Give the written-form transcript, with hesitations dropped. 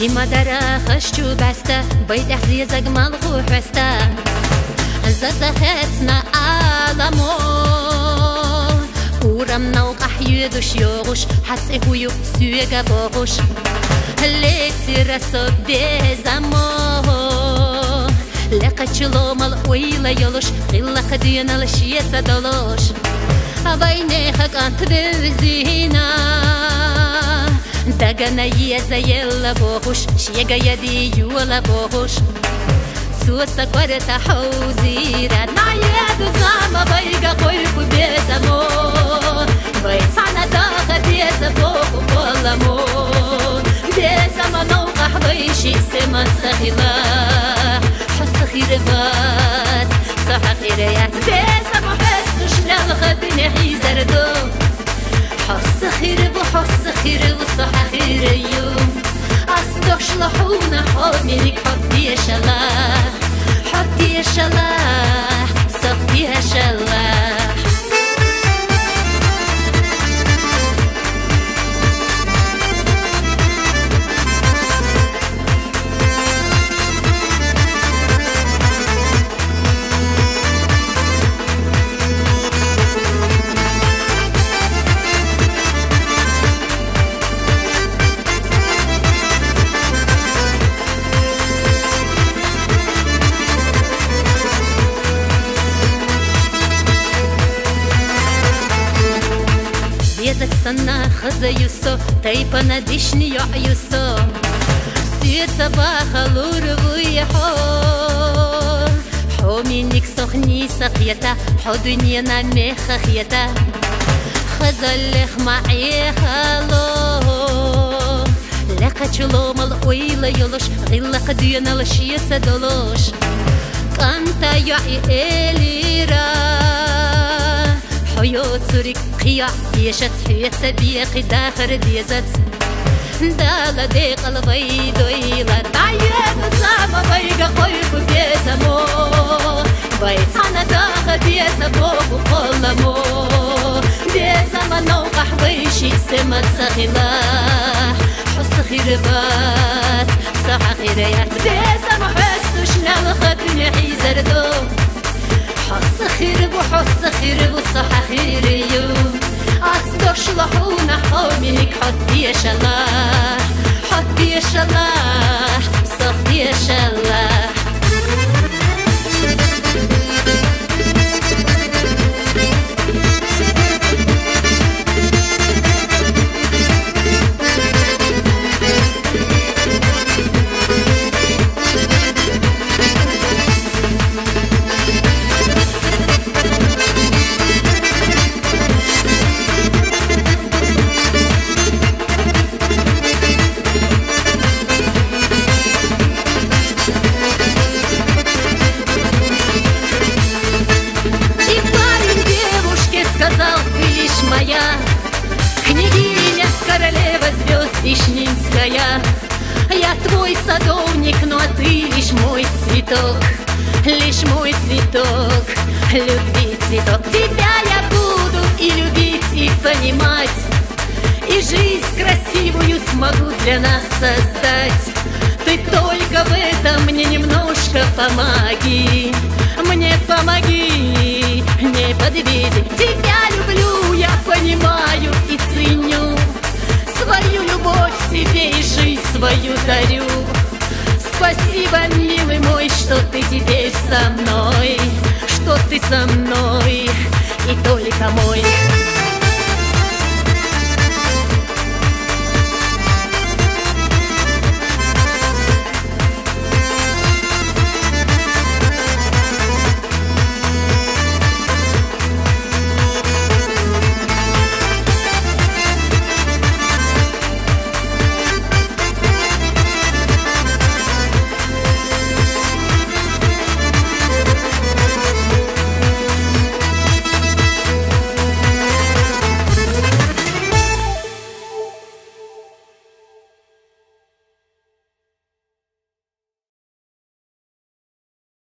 إما دراخ شو بستا بيت أحزيز أجمل خوحستا زخاتنا عالمو ورم نوق أحيدوش يوغوش حتى هو سويقا بوغوش ليتي رسو بيزامو لقد شلوم الويلة يلوش غلا خدينا لشيتا دولوش بينيخك أنت بزينا داغنا يزا يلا بوغوش شيغا يدي يولا بوغوش سوسا كورتا حوزيرا نايدو زاما بايغا قويكو بيزامو بيتانا داغا بيزا بوغو بولامو بيزاما نوقع بيشي سيمان سخيلا حس خيربات صح خيريات بيزامو حسوش لالغبني حيزردو حس خير وصح خير يوم أصدقش لحونا حاملك حطي شلاح حطي شلاح صفتي شلاح Sana khaza yuso taypana dishni yuso Suyet sabah alur vuyaho Hominik sokhni sakhiyata Hodunya na mekhiyata Khazalekh ma'i khalo Laka chulom al oila yolosh Ghilla qadiyana lashiyata dolosh Kanta yu'i elira حيوترك قيا يشت حيت بيق داخر ديزت دالا دي قلبي دويلا عيان زعما بيقى قيق بيزمو بيتانا داخل بيزمو وقلمو بيزما نوقح بيشي سمت سخلاح حس خيربات صح خيريات بيزما حسوش نالخدني حيزردو حس خير وصح خير يوم أصدقش لحونا حاملك حطي شلاح حطي شلاح صفتي شلاح Княгиня, королева звезд Вишнинская Я твой садовник, но ты лишь мой цветок Лишь мой цветок, любви цветок Тебя я буду и любить, и понимать И жизнь красивую смогу для нас создать Ты только в этом мне немножко помоги Мне помоги, не подведи Тебя люблю, я понимаю и ценю Свою любовь тебе и жизнь свою дарю Спасибо, милый мой, что ты теперь со мной Что ты со мной и только мой